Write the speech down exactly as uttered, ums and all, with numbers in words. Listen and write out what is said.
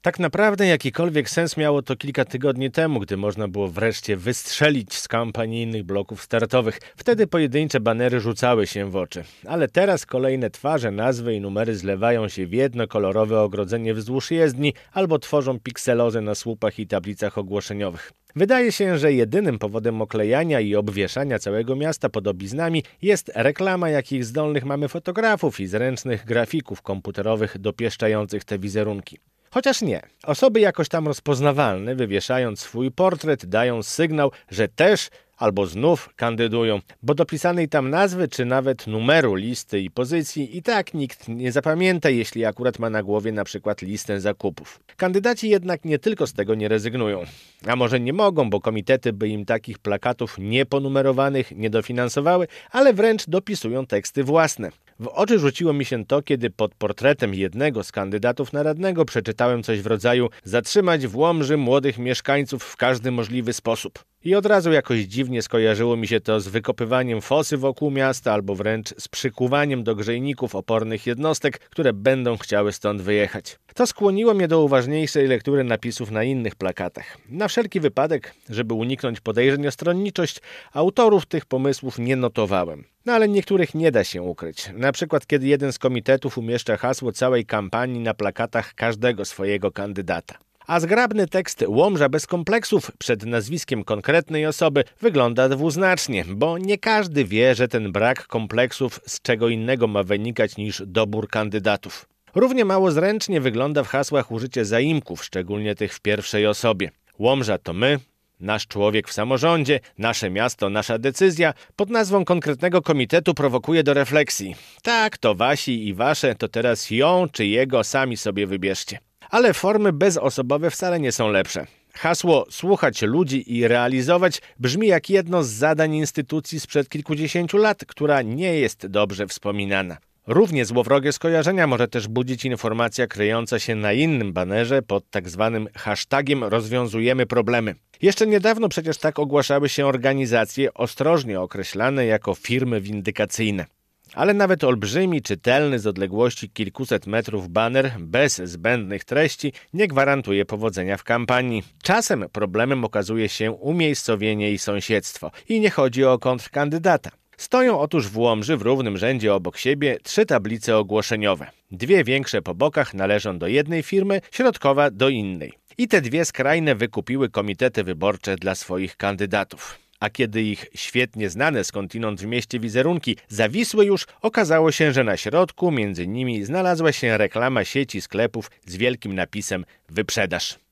Tak naprawdę jakikolwiek sens miało to kilka tygodni temu, gdy można było wreszcie wystrzelić z kampanijnych bloków startowych. Wtedy pojedyncze banery rzucały się w oczy. Ale teraz kolejne twarze, nazwy i numery zlewają się w jedno kolorowe ogrodzenie wzdłuż jezdni albo tworzą pikselozy na słupach i tablicach ogłoszeniowych. Wydaje się, że jedynym powodem oklejania i obwieszania całego miasta podobiznami jest reklama jakich zdolnych mamy fotografów i zręcznych grafików komputerowych dopieszczających te wizerunki. Chociaż nie. Osoby jakoś tam rozpoznawalne, wywieszając swój portret, dają sygnał, że też albo znów kandydują, bo dopisanej tam nazwy czy nawet numeru listy i pozycji i tak nikt nie zapamięta, jeśli akurat ma na głowie na przykład listę zakupów. Kandydaci jednak nie tylko z tego nie rezygnują. A może nie mogą, bo komitety by im takich plakatów nieponumerowanych nie dofinansowały, ale wręcz dopisują teksty własne. W oczy rzuciło mi się to, kiedy pod portretem jednego z kandydatów na radnego przeczytałem coś w rodzaju zatrzymać w Łomży młodych mieszkańców w każdy możliwy sposób. I od razu jakoś dziwnie skojarzyło mi się to z wykopywaniem fosy wokół miasta albo wręcz z przykuwaniem do grzejników opornych jednostek, które będą chciały stąd wyjechać. To skłoniło mnie do uważniejszej lektury napisów na innych plakatach. Na wszelki wypadek, żeby uniknąć podejrzeń o stronniczość, autorów tych pomysłów nie notowałem. No ale niektórych nie da się ukryć. Na przykład kiedy jeden z komitetów umieszcza hasło całej kampanii na plakatach każdego swojego kandydata. A zgrabny tekst Łomża bez kompleksów przed nazwiskiem konkretnej osoby wygląda dwuznacznie, bo nie każdy wie, że ten brak kompleksów z czego innego ma wynikać niż dobór kandydatów. Równie mało zręcznie wygląda w hasłach użycie zaimków, szczególnie tych w pierwszej osobie. Łomża to my, nasz człowiek w samorządzie, nasze miasto, nasza decyzja, pod nazwą konkretnego komitetu prowokuje do refleksji. Tak, to wasi i wasze, to teraz ją czy jego sami sobie wybierzcie. Ale formy bezosobowe wcale nie są lepsze. Hasło słuchać ludzi i realizować brzmi jak jedno z zadań instytucji sprzed kilkudziesięciu lat, która nie jest dobrze wspominana. Równie złowrogie skojarzenia może też budzić informacja kryjąca się na innym banerze pod tak zwanym hashtagiem rozwiązujemy problemy. Jeszcze niedawno przecież tak ogłaszały się organizacje ostrożnie określane jako firmy windykacyjne. Ale nawet olbrzymi, czytelny z odległości kilkuset metrów baner bez zbędnych treści nie gwarantuje powodzenia w kampanii. Czasem problemem okazuje się umiejscowienie i sąsiedztwo. I nie chodzi o kontrkandydata. Stoją otóż w Łomży w równym rzędzie obok siebie trzy tablice ogłoszeniowe. Dwie większe po bokach należą do jednej firmy, środkowa do innej. I te dwie skrajne wykupiły komitety wyborcze dla swoich kandydatów. A kiedy ich świetnie znane skądinąd w mieście wizerunki zawisły już, okazało się, że na środku między nimi znalazła się reklama sieci sklepów z wielkim napisem wyprzedaż.